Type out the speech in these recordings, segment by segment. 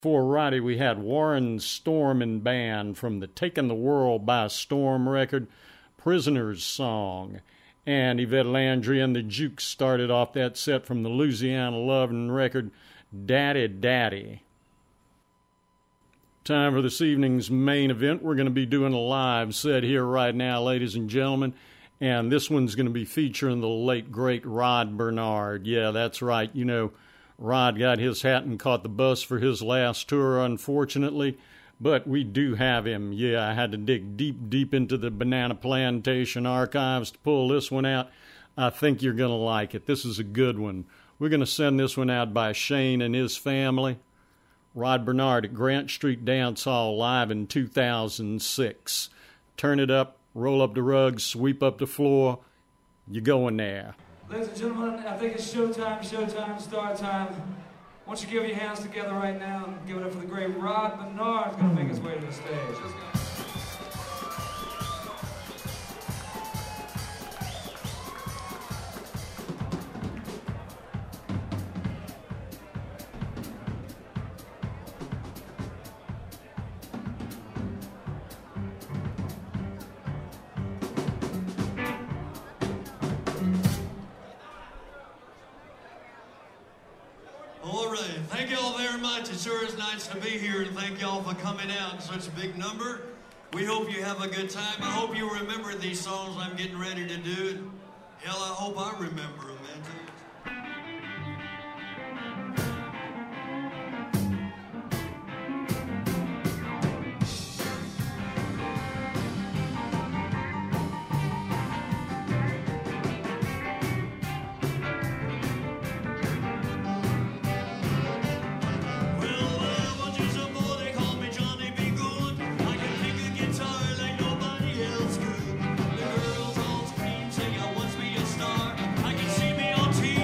For Roddy, we had Warren Storm and Band from the Taking the World by Storm record, Prisoner's Song. And Yvette Landry and the Jukes started off that set from the Louisiana Lovin' record, Daddy Daddy. Time for this evening's main event. We're going to be doing a live set here right now, ladies and gentlemen. And this one's going to be featuring the late, great Rod Bernard. Yeah, that's right. You know, Rod got his hat and caught the bus for his last tour, unfortunately. But we do have him. Yeah, I had to dig deep into the Banana Plantation archives to pull this one out. I think you're going to like it. This is a good one. We're going to send this one out by Shane and his family. Rod Bernard at Grant Street Dance Hall live in 2006. Turn it up, roll up the rug, sweep up the floor. You're going there. Ladies and gentlemen, I think it's showtime, start time. Why don't you give your hands together right now and give it up for the great Rod Bernard, who's going to make his way to the stage. Let's go. Thank y'all very much. It sure is nice to be here, and thank y'all for coming out in such a big number. We hope you have a good time. I hope you remember these songs I'm getting ready to do. Hell, I hope I remember them, man. TV.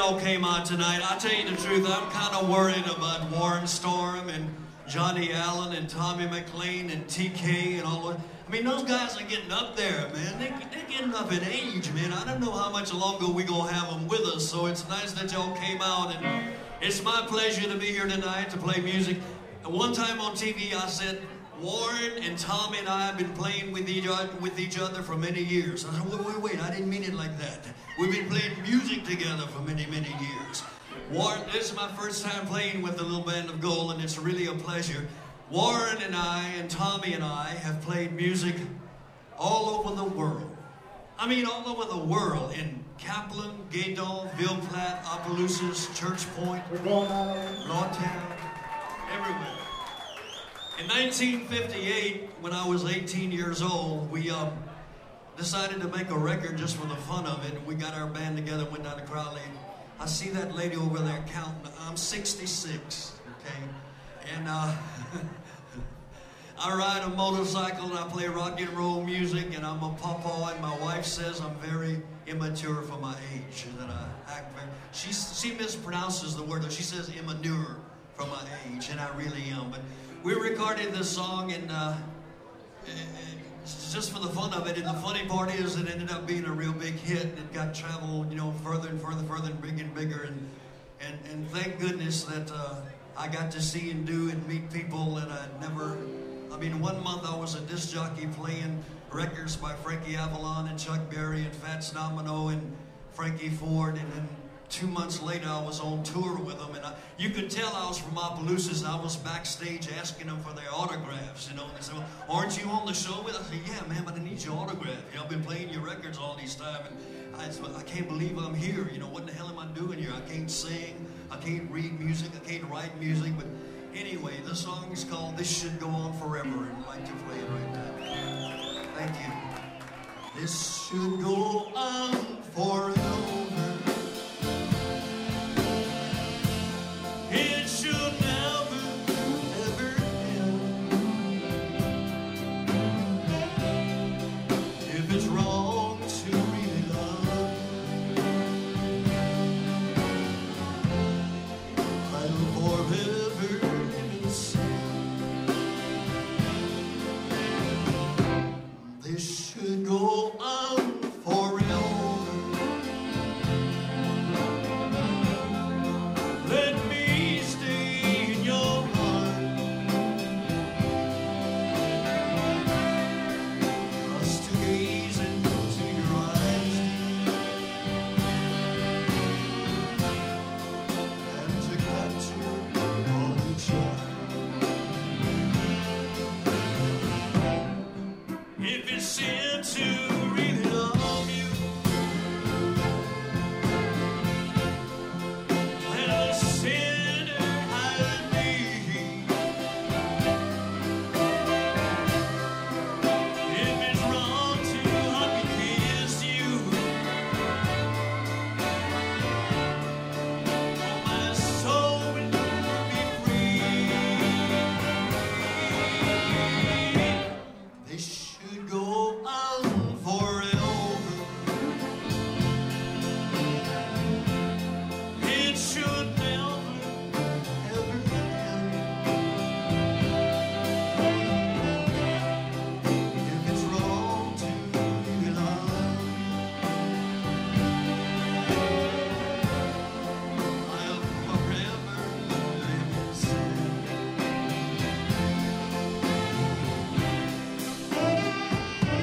y'all came out tonight. I'll tell you the truth, I'm kind of worried about Warren Storm and Johnny Allen and Tommy McLean and TK and all that. I mean, those guys are getting up there, man. They're getting up in age, man. I don't know how much longer we're going to have them with us, so it's nice that y'all came out, and it's my pleasure to be here tonight to play music. And one time on TV, I said, Warren and Tommy and I have been playing with each other for many years. I said, wait, I didn't mean it like that. We've been playing music together for many, many years. Warren, this is my first time playing with the Little Band of Gold, and it's really a pleasure. Warren and I and Tommy and I have played music all over the world. I mean, all over the world, in Kaplan, Gaydon, Ville Platte, Opelousas, Church Point, Lawtown, everywhere. In 1958, when I was 18 years old, we decided to make a record just for the fun of it. We got our band together, went down to Crowley. I see that lady over there counting. I'm 66, okay? And I ride a motorcycle and I play rock and roll music, and I'm a pawpaw, and my wife says I'm very immature for my age, and that I act very... She mispronounces the word. She says immature for my age, and I really am. But we recorded this song, and just for the fun of it, and the funny part is it ended up being a real big hit, and it got traveled, you know, further and further and bigger, and thank goodness that I got to see and do and meet people that I never... I mean, 1 month I was a disc jockey playing records by Frankie Avalon and Chuck Berry and Fats Domino and Frankie Ford, and then 2 months later I was on tour with them, and you could tell I was from Opelousas, and I was backstage asking them for their autographs, you know, and they said, well, aren't you on the show with us? I said, yeah, man, but I need your autograph. You know, I've been playing your records all these time, and I can't believe I'm here. You know, what the hell am I doing here? I can't sing, I can't read music, I can't write music, but anyway, the song is called This Should Go On Forever, and I'd like to play it right now. Thank you. This should go on forever. It should never, ever end. If it's wrong to really love, I'll forever sin. This should go on forever. Let me stay in your heart. Us to gaze into your eyes and to capture all each other. If it's sin to really love you, let a sinner hide me. If it's wrong to hug and kiss you, oh, my soul will never be free. This should go on forever. It should never, ever end. If it's wrong to leave it on, I'll forever live in sin.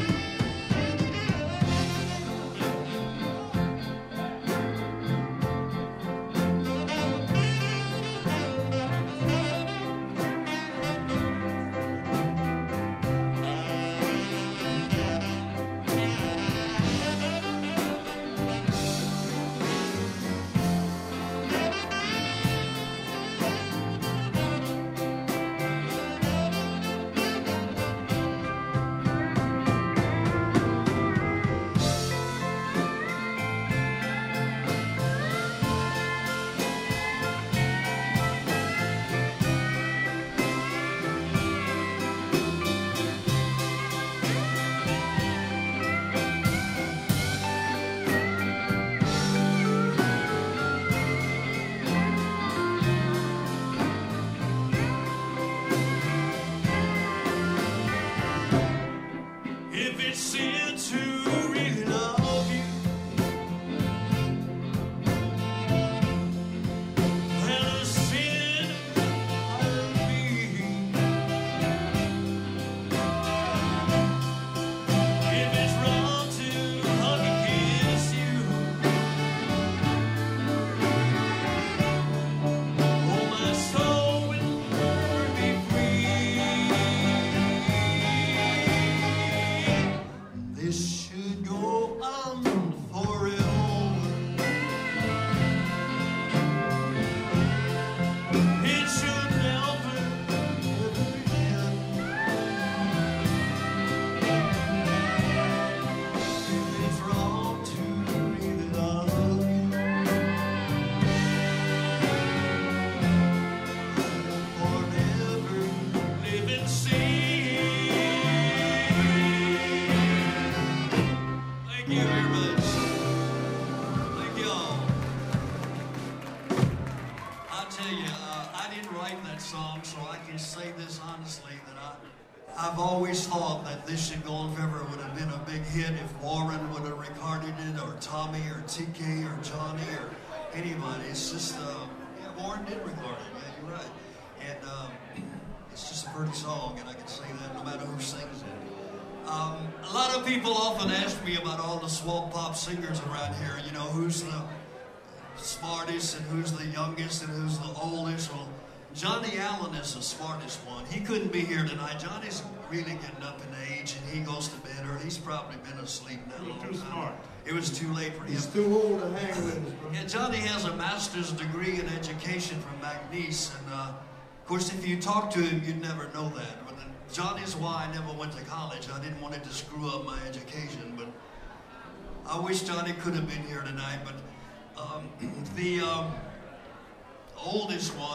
This Should Go On Forever would have been a big hit if Warren would have recorded it, or Tommy, or TK, or Johnny, or anybody. It's just, yeah, Warren did record it, yeah, you're right. And it's just a pretty song, and I can say that no matter who sings it. A lot of people often ask me about all the swamp pop singers around here, you know, who's the smartest and who's the youngest and who's the oldest. Well, Johnny Allen is the smartest one. He couldn't be here tonight. Johnny's really getting up in age, and he goes to bed early. He's probably been asleep now. He was too smart. It was too late for him. He's too old to hang with us, bro. Yeah, Johnny has a master's degree in education from McNeese, and of course, if you talk to him, you'd never know that. But Johnny's why I never went to college. I didn't want it to screw up my education, but I wish Johnny could have been here tonight. But the oldest one.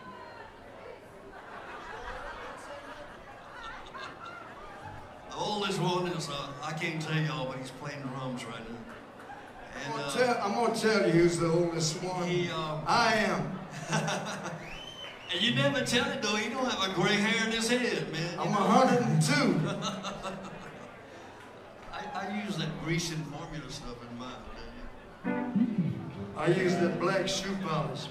The oldest one is, I can't tell y'all, but he's playing drums right now. And, I'm gonna tell you who's the oldest one. I am. And you never tell it though, he don't have a gray hair in his head, man. I'm 102. I use that Grecian formula stuff in mine. I use that black shoe polish.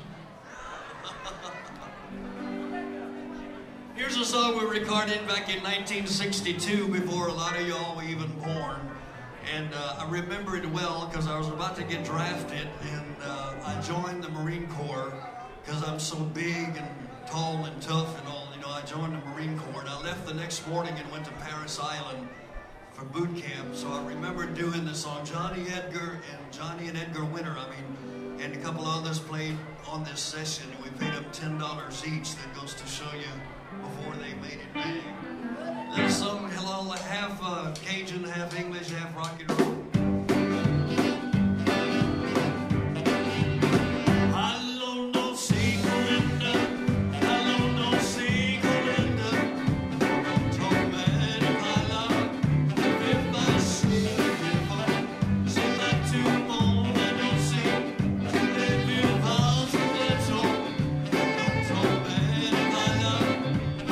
Here's a song we recorded back in 1962 before a lot of y'all were even born. And I remember it well because I was about to get drafted, and I joined the Marine Corps because I'm so big and tall and tough and all. You know, I joined the Marine Corps, and I left the next morning and went to Parris Island for boot camp. So I remember doing the song. Johnny and Edgar Winter, and a couple others played on this session. We paid them $10 each. That goes to show you before they made it big. There's some half Cajun, half English, half rock and roll.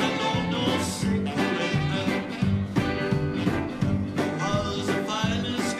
Was a finest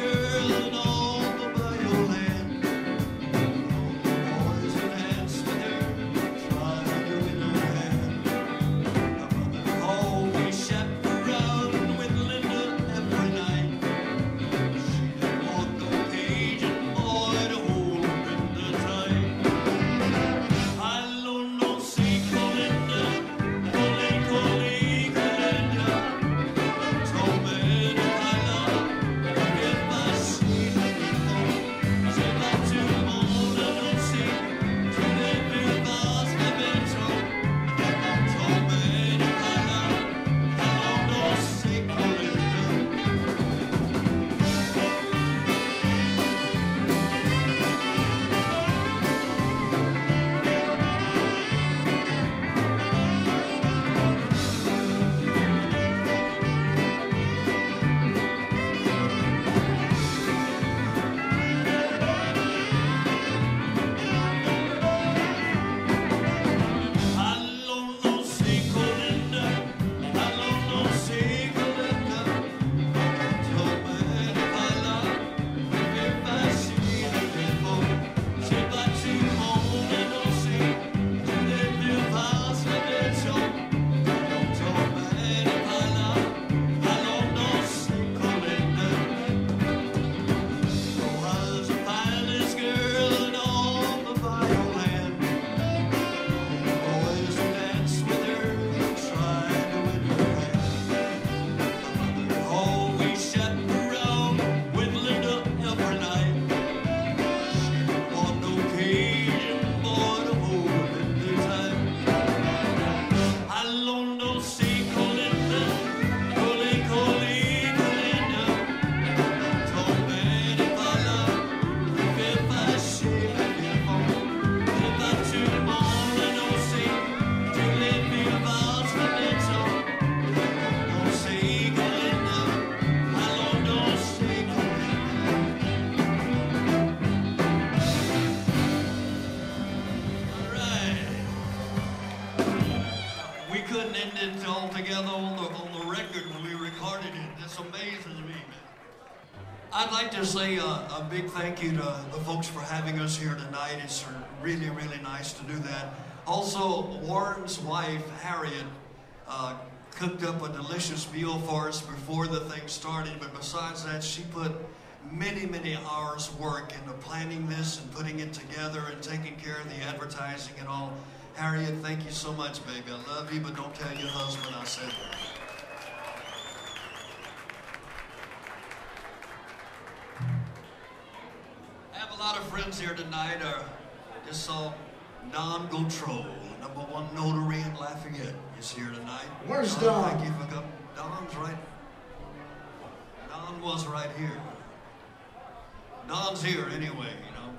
I'd like to say a big thank you to the folks for having us here tonight. It's really, really nice to do that. Also, Warren's wife, Harriet, cooked up a delicious meal for us before the thing started. But besides that, she put many, many hours work into planning this and putting it together and taking care of the advertising and all. Harriet, thank you so much, baby. I love you, but don't tell your husband I said that. I have a lot of friends here tonight. Just saw Don Gautreaux, #1 notary in Lafayette, is here tonight. Where's Don? Thank you for coming. Don's right. Don was right here. Don's here anyway, you know.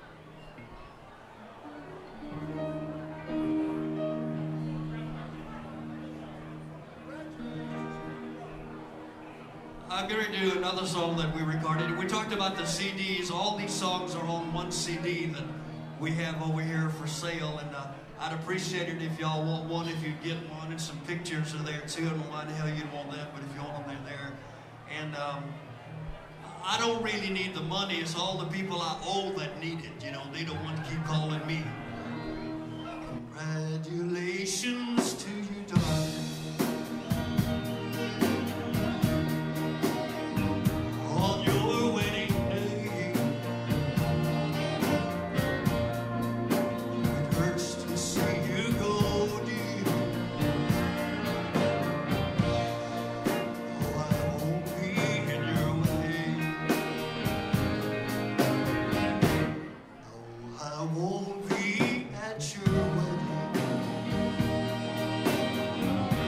I'm going to do another song that we recorded. We talked about the CDs. All these songs are on one CD that we have over here for sale, and I'd appreciate it if y'all want one, if you get one, and some pictures are there too. I don't know why the hell you'd want that, but if you want them, they're there. And I don't really need the money. It's all the people I owe that need it. You know, they don't want to keep calling me. Congratulations to you, darling. On your wedding day, it hurts to see you go, dear. Oh, I won't be in your way. Oh, I won't be at your wedding.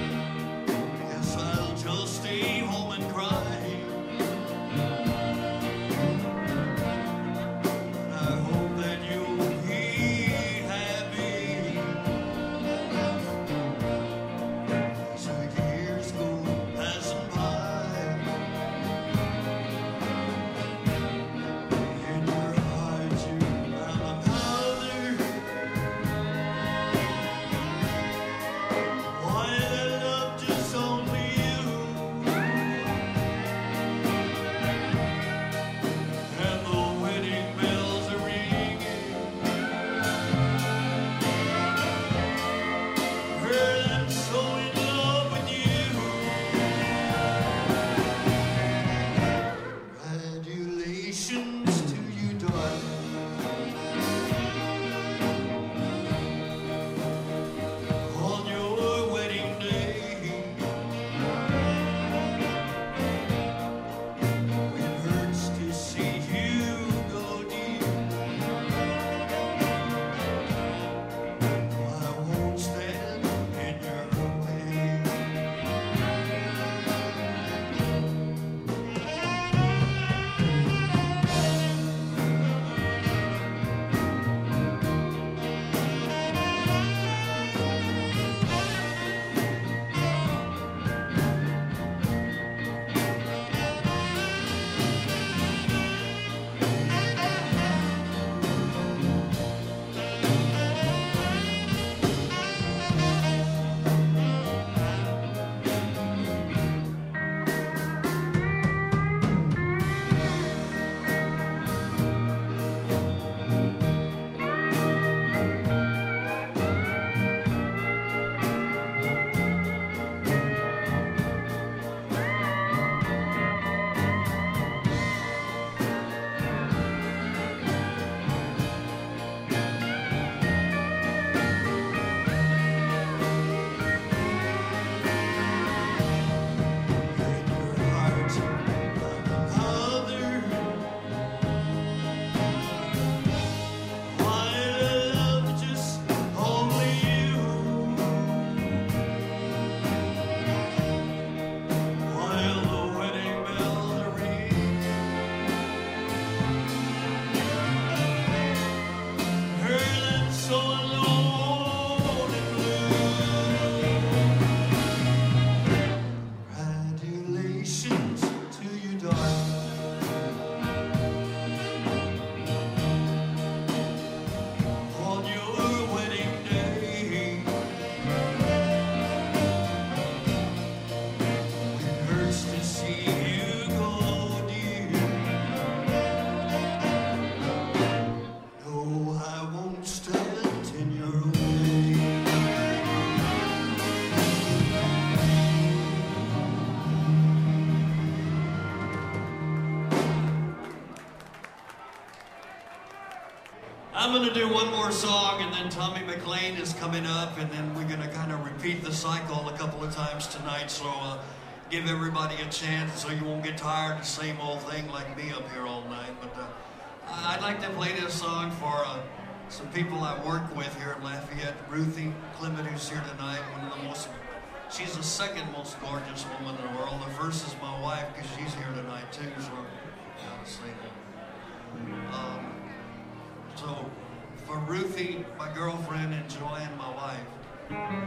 I'm going to do one more song, and then Tommy McLean is coming up, and then we're going to kind of repeat the cycle a couple of times tonight, so give everybody a chance so you won't get tired of the same old thing like me up here all night. But I'd like to play this song for some people I work with here in Lafayette. Ruthie Clement, who's here tonight, she's the second most gorgeous woman in the world. The first is my wife, because she's here tonight too, so I gotta say that. So, for Ruthie, my girlfriend, and Joanne, my wife,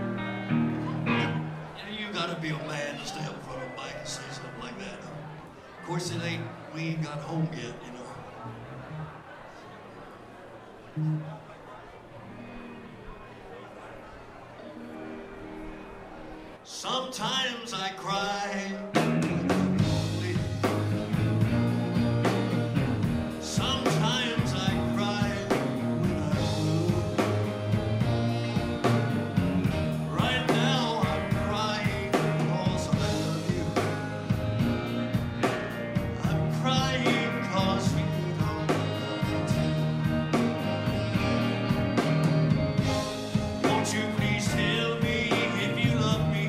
you gotta be a man to stand in front of a mic and say something like that. Of course, we ain't got home yet, you know. Sometimes I cry. Sometimes I cry when I move. Right now I'm crying because I love you. I'm crying because you don't love me too. Won't you please tell me if you love me?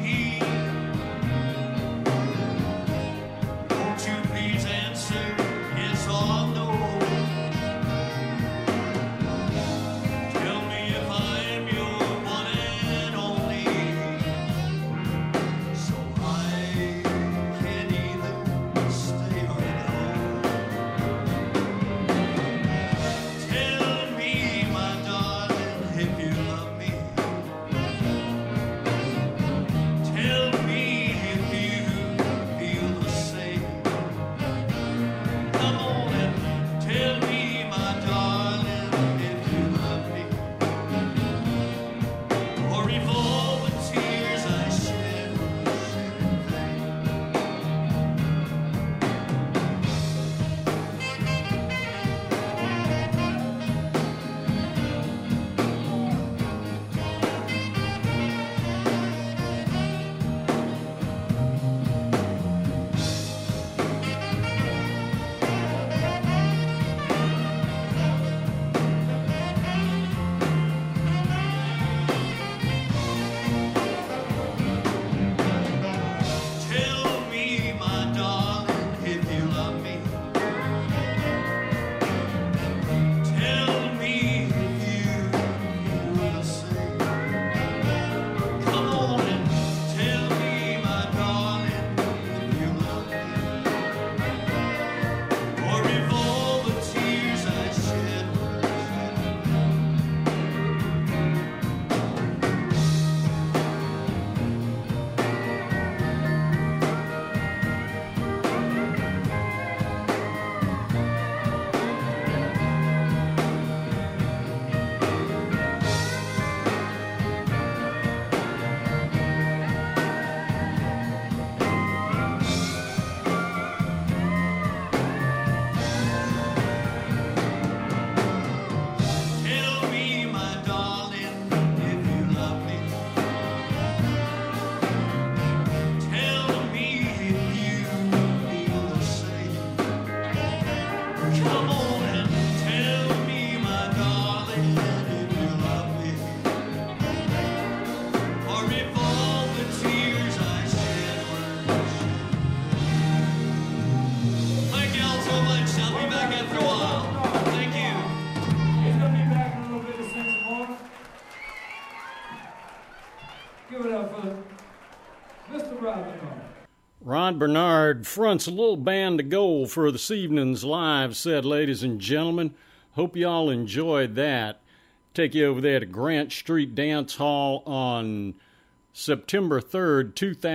Rod Bernard fronts a little band of gold for this evening's live set, ladies and gentlemen. Hope y'all enjoyed that. Take you over there to Grant Street Dance Hall on September 3rd,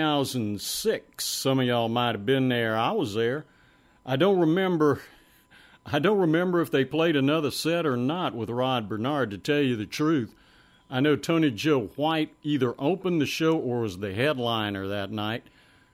2006. Some of y'all might have been there. I was there. I don't remember if they played another set or not with Rod Bernard, to tell you the truth. I know Tony Joe White either opened the show or was the headliner that night.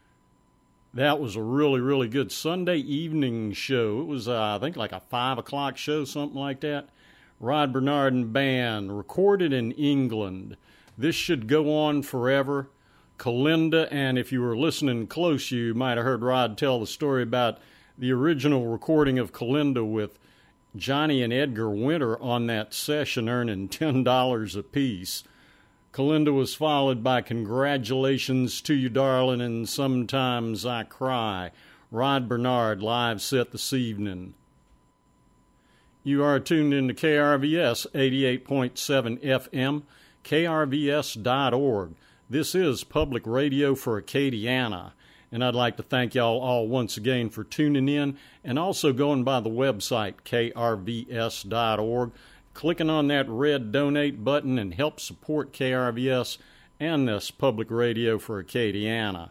That was a really, really good Sunday evening show. It was, I think, like a 5 o'clock show, something like that. Rod Bernard and Band, recorded in England. This should go on forever. Kalinda, and if you were listening close, you might have heard Rod tell the story about the original recording of Kalinda with Johnny and Edgar Winter on that session, earning $10 apiece. Kalinda was followed by Congratulations to You, Darling, and Sometimes I Cry. Rod Bernard live set this evening. You are tuned into KRVS 88.7 FM, krvs.org. This is Public Radio for Acadiana, and I'd like to thank y'all all once again for tuning in and also going by the website, krvs.org, clicking on that red donate button and help support KRVS and this Public Radio for Acadiana.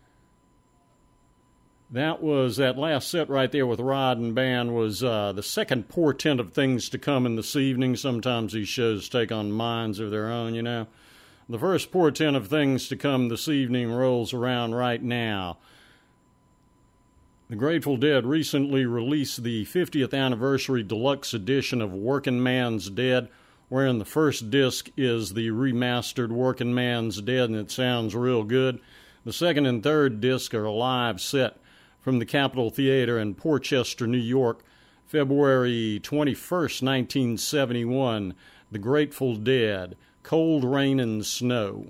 That last set right there with Rod and band was the second portent of things to come in this evening. Sometimes these shows take on minds of their own, you know. The first portent of things to come this evening rolls around right now. The Grateful Dead recently released the 50th anniversary deluxe edition of Working Man's Dead, wherein the first disc is the remastered Working Man's Dead, and it sounds real good. The second and third disc are a live set from the Capitol Theater in Portchester, New York, February 21st, 1971. The Grateful Dead, Cold Rain and Snow.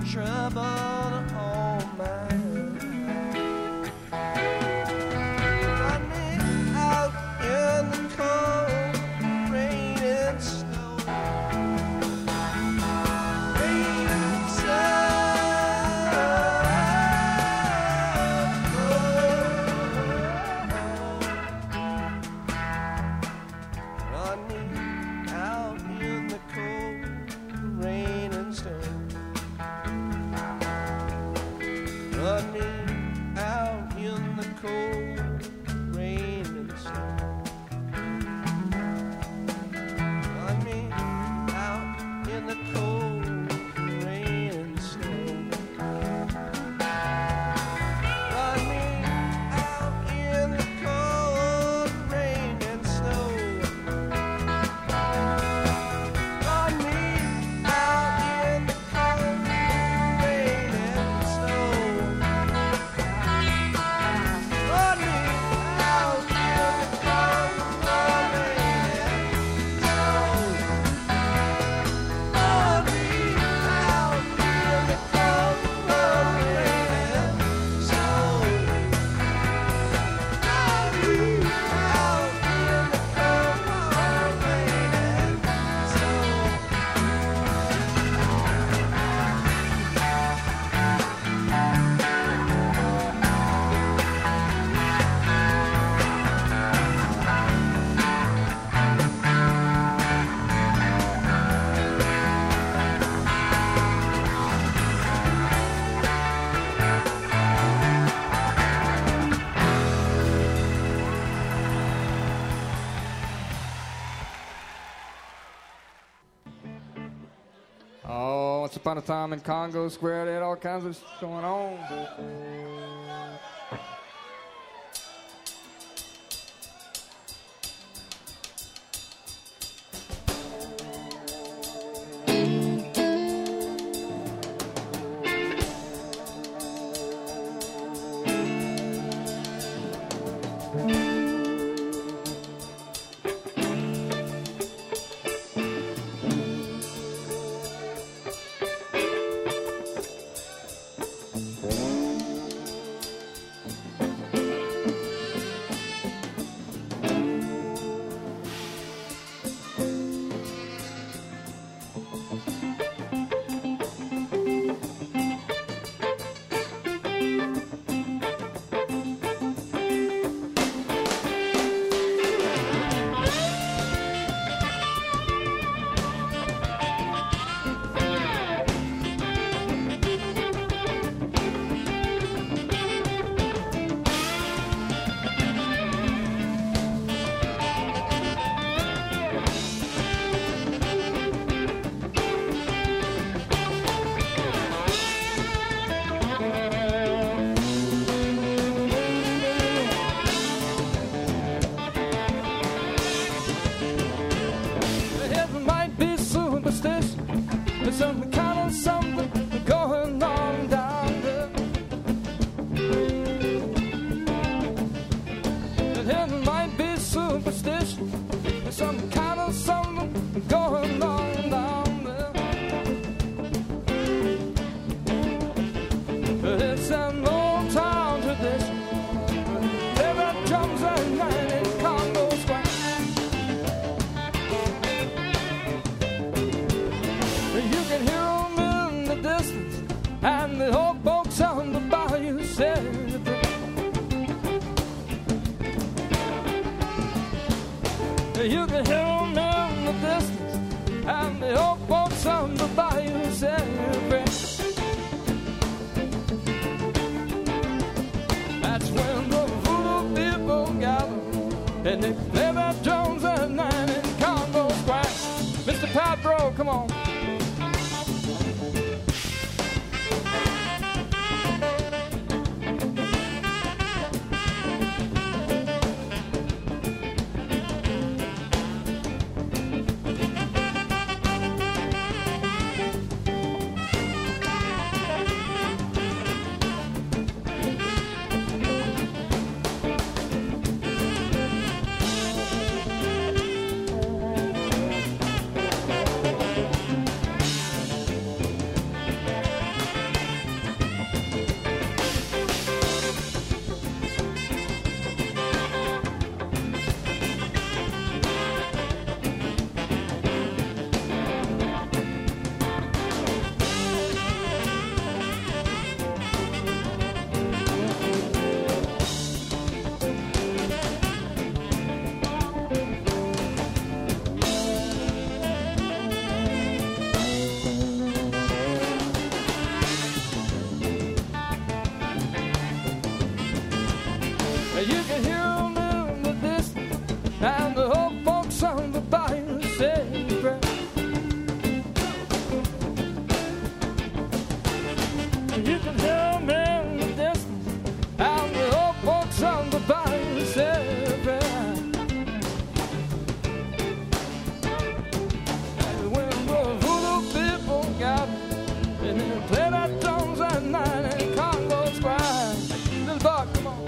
trouble on my mind. Run me out in the cold rain and snow. Rain and snow. Run me out in the cold rain and snow. Run me out in the cold rain and snow. Run me out in the cold rain and snow. Run me out in the cold rain and snow. Run me out in the cold rain and snow. Run me out in the cold rain and snow. Run me out in the cold rain and snow. Run me out in the cold rain and snow. Oh, once upon a time in Congo Square, they had all kinds of stuff going on. Heaven might be superstition, there's some kind of something going on down there. And heaven might be superstition, there's some kind of something going on down there. It's an old town tradition, there are drums and rain in Congo Square. You can hear 'em in the distance, and the old folks on the bayou celebrate. You can hear 'em in the distance, and the old folks on the bayou celebrate. That's when the voodoo people gather, and they play their drums at night in Congo Square. Mr. Padbro, come on. can hear them in the distance, and the old folks on the bayou say a prayer. You can hear them in the distance, and the old folks on the bayou say a prayer. And when the voodoo people gather, and they play that drums at night in Congo Square. Little Buck, come on.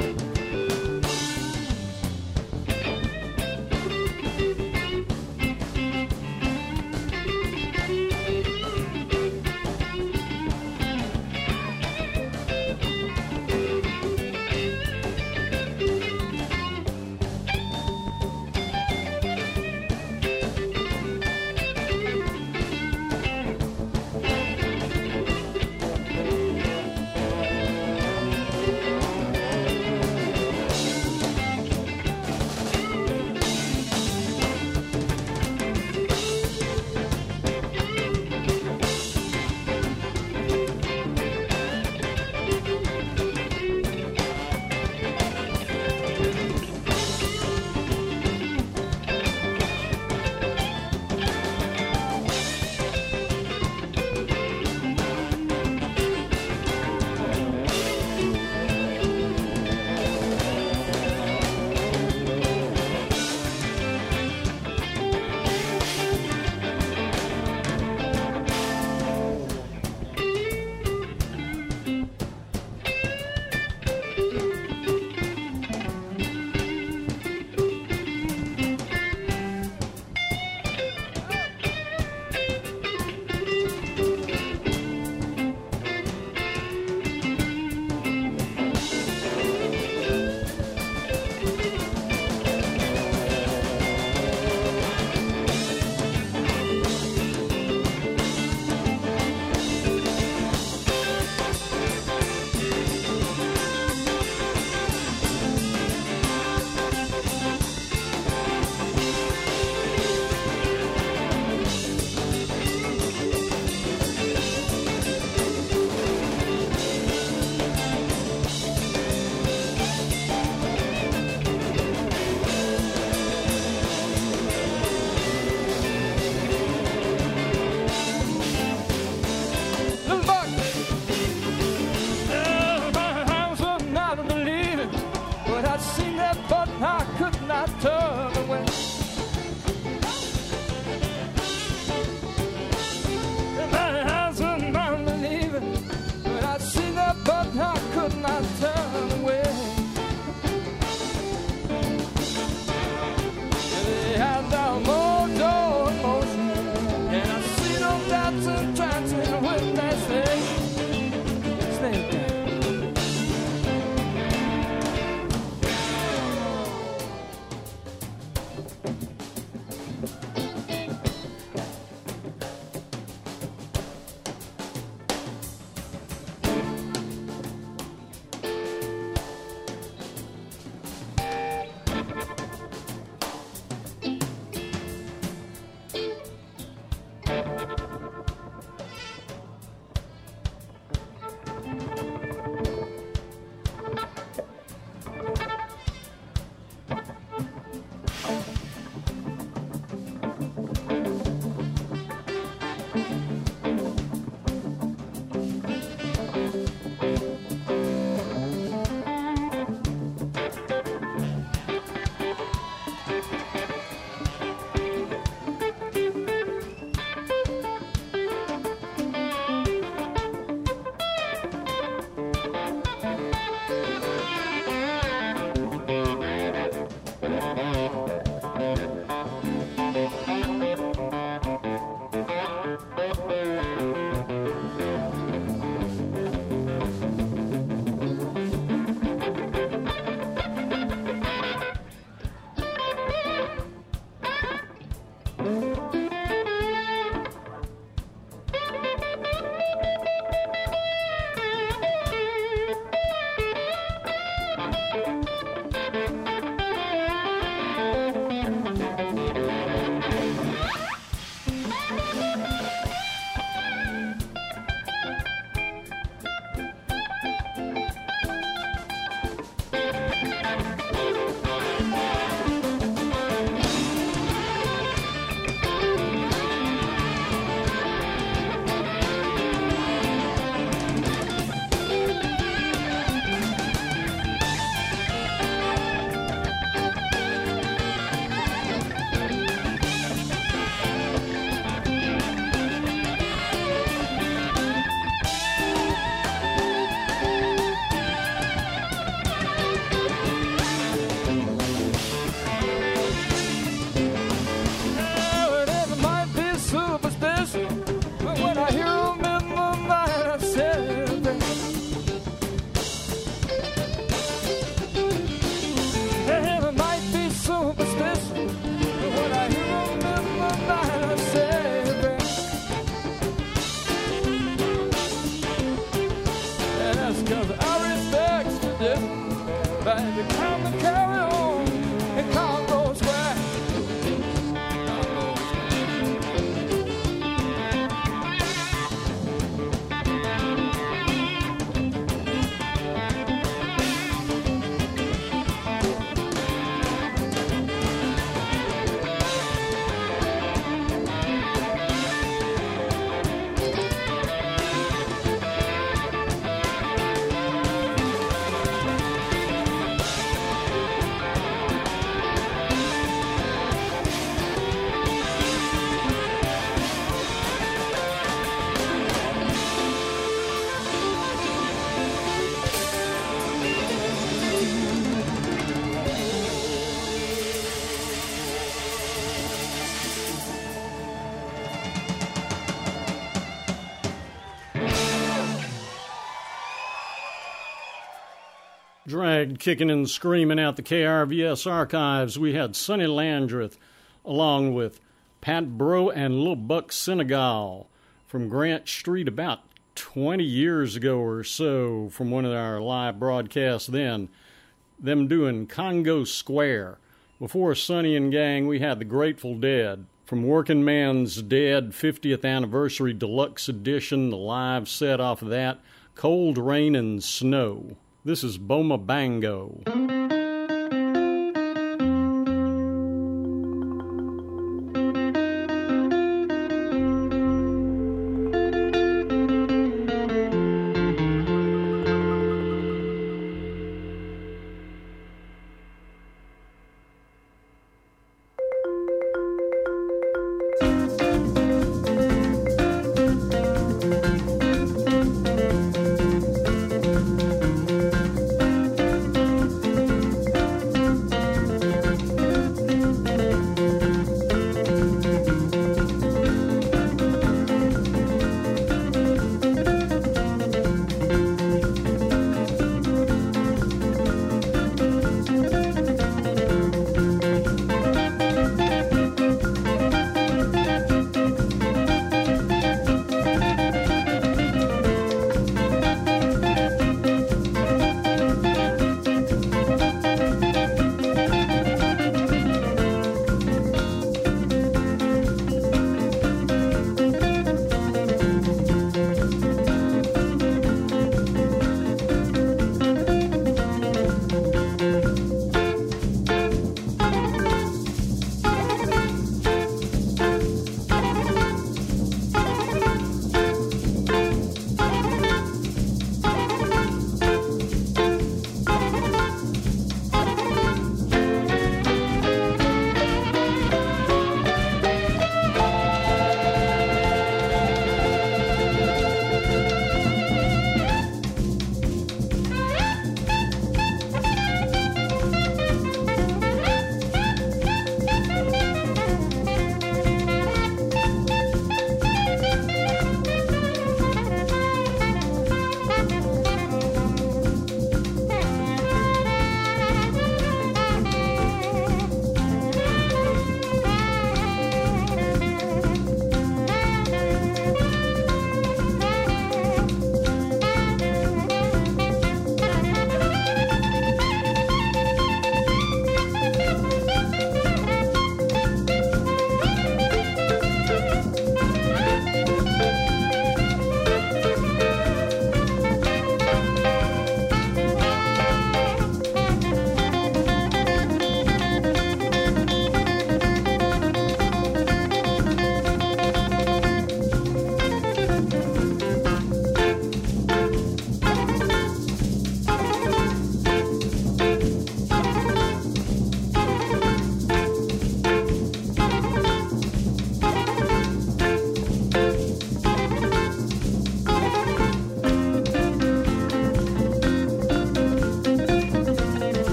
Dragged, kicking and screaming out the KRVS archives, we had Sonny Landreth along with Pat Bro and Lil Buck Senegal from Grant Street about 20 years ago or so from one of our live broadcasts then. Them doing Congo Square. Before Sonny and Gang, we had the Grateful Dead. From Working Man's Dead 50th Anniversary Deluxe Edition, the live set off of that, Cold Rain and Snow. This is Boma Bango.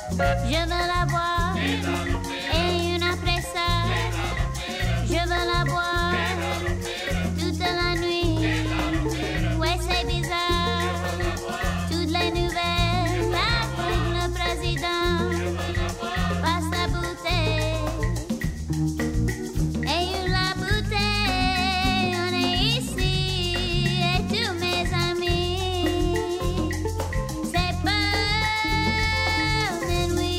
Je veux la boire. Et une après ça, je veux la boire toute la nuit. Ouais, c'est bizarre. Toutes les nouvelles avec le président. Passe la bouteille. Et la bouteille, on est ici. Et tous mes amis, c'est pas de nuit.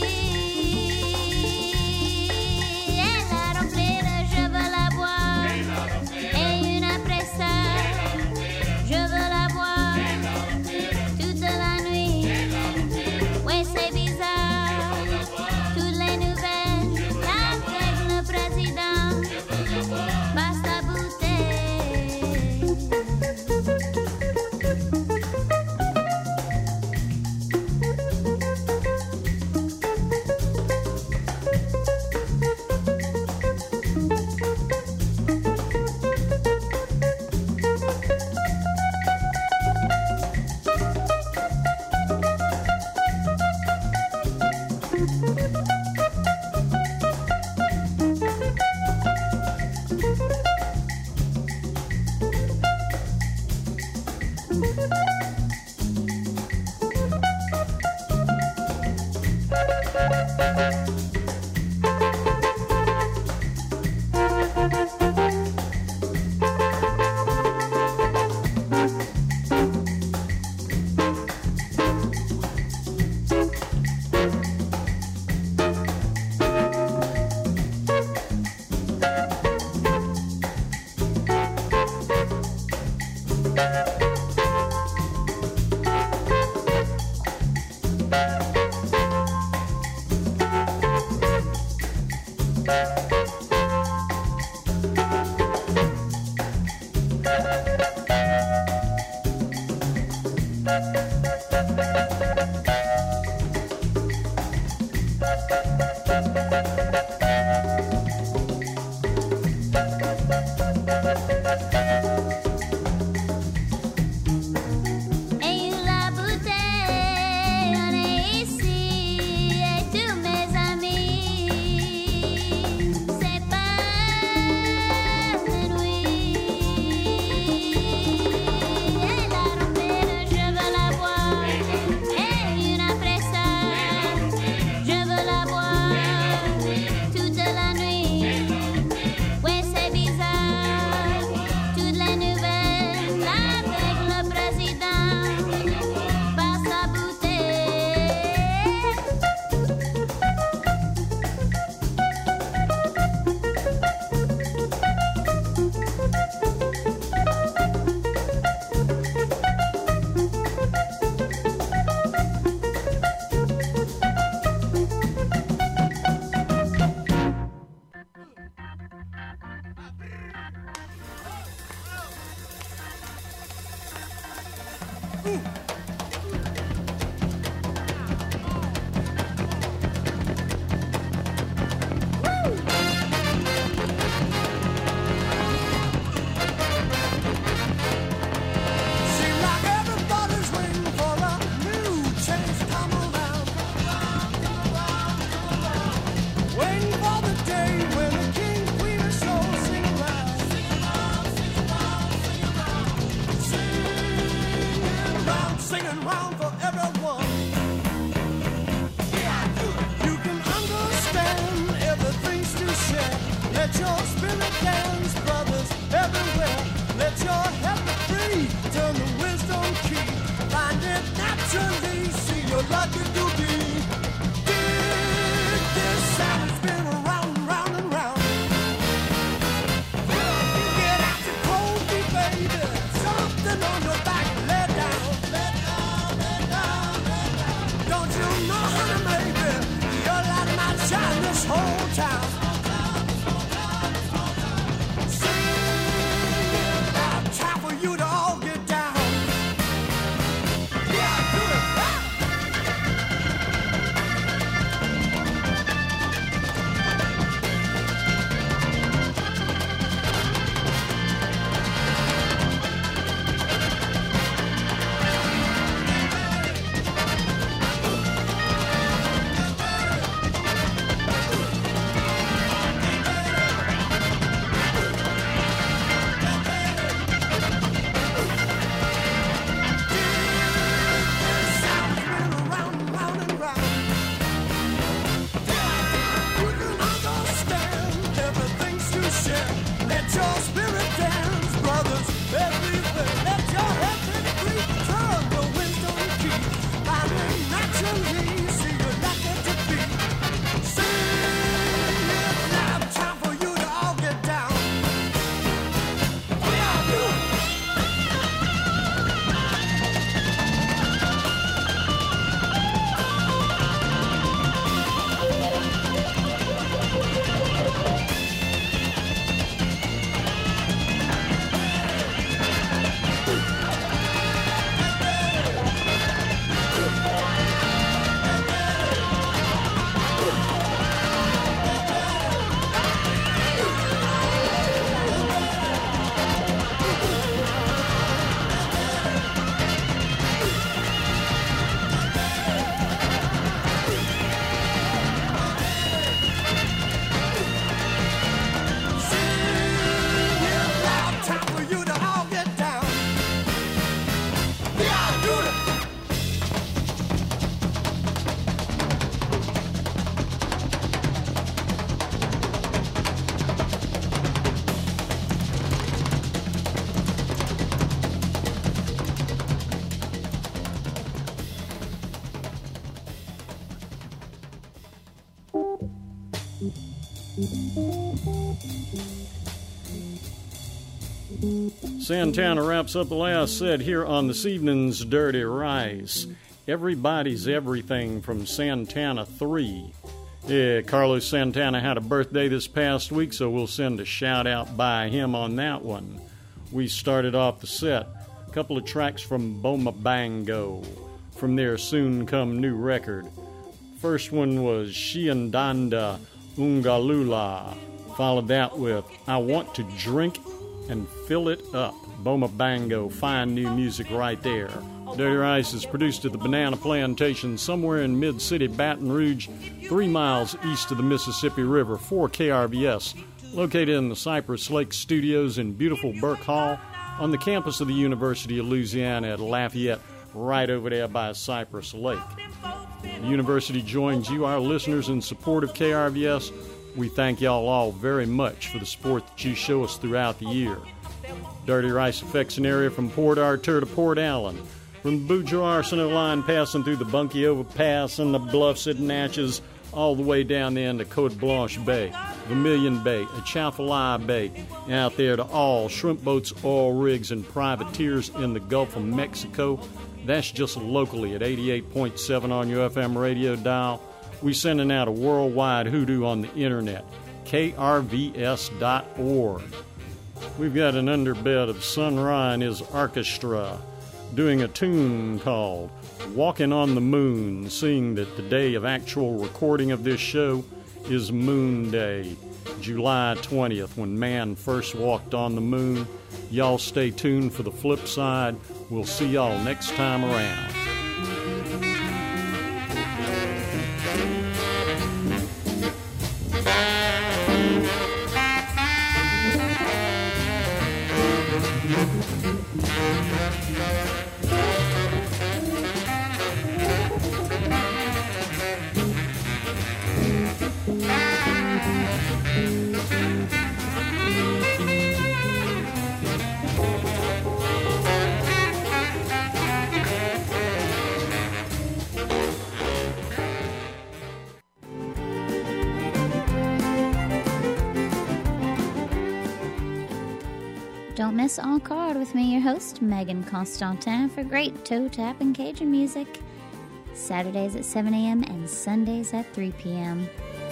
Elle a rempli le je veux la boire. Et une après ça, je veux la boire toute la nuit. Ouais, c'est bizarre. Toutes les nouvelles avec le président. Passe la bouteille. Et la bouteille, on est ici. Et tous mes amis, c'est pas de nuit. Elle a rempli le je veux la boire. Et une après ça, je veux la boire toute la nuit. Ouais, c'est bizarre. Toutes les nouvelles avec le président. Passe la bouteille. Seems like everybody's waiting for a new change to come around. Waiting for the day when the king, queen, and soul sing around. Singing round for everyone. You can understand everything's to share. Let your spirit dance, brothers everywhere. Let your head be free. Turn the wisdom key. Find it naturally. See your lucky to be. Dig this sound. It's been around and round and round. Get out your cold feet, baby. Something on your back. Let down. Let down, let down, let down. Don't you know, honey, baby? Your light might shine this whole town. Sing out, time for you to all get down. Yeah, do it. Santana wraps up the last set here on this evening's Dirty Rice. Everybody's Everything from Santana 3. Yeah, Carlos Santana had a birthday this past week, so we'll send a shout-out by him on that one. We started off the set, a couple of tracks from Boma Bango, from their soon-come new record. First one was Shiandanda Ungalula, followed that with I Want to Drink and Fill It Up. Boma Bango, fine new music right there. Dirty Rice is produced at the Banana Plantation somewhere in mid-city Baton Rouge, 3 miles east of the Mississippi River, for KRVS, located in the Cypress Lake Studios in beautiful Burke Hall on the campus of the University of Louisiana at Lafayette, right over there by Cypress Lake. The university joins you, our listeners, in support of KRVS. We thank y'all all very much for the support that you show us throughout the year. Dirty Rice affects an area from Port Arthur to Port Allen, from the Boudreaux Arsenault line passing through the Bunkie Overpass and the Bluffs at Natchez, all the way down the end of Cote Blanche Bay, Vermilion Bay, Atchafalaya Bay, and out there to all shrimp boats, oil rigs, and privateers in the Gulf of Mexico. That's just locally at 88.7 on your FM radio dial. We're sending out a worldwide hoodoo on the internet, krvs.org. We've got an underbed of Sun Ra and his orchestra doing a tune called Walking on the Moon, seeing that the day of actual recording of this show is Moon Day, July 20th, when man first walked on the moon. Y'all stay tuned for the flip side. We'll see y'all next time around. Don't miss En Card with me, your host, Megan Constantin, for great toe tap and Cajun music. Saturdays at 7 a.m. and Sundays at 3 p.m.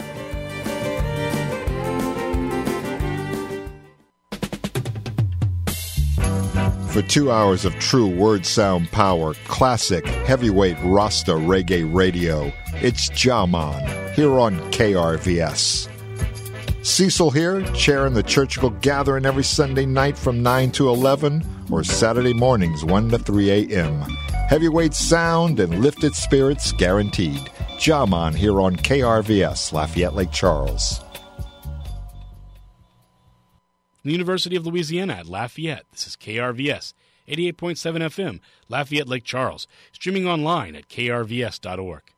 For 2 hours of true word sound power, classic heavyweight Rasta reggae radio, it's Jaman here on KRVS. Cecil here, chairing the Churchill Gathering every Sunday night from 9 to 11 or Saturday mornings 1 to 3 a.m. Heavyweight sound and lifted spirits guaranteed. Jaman here on KRVS, Lafayette Lake Charles. The University of Louisiana at Lafayette. This is KRVS, 88.7 FM, Lafayette Lake Charles. Streaming online at krvs.org.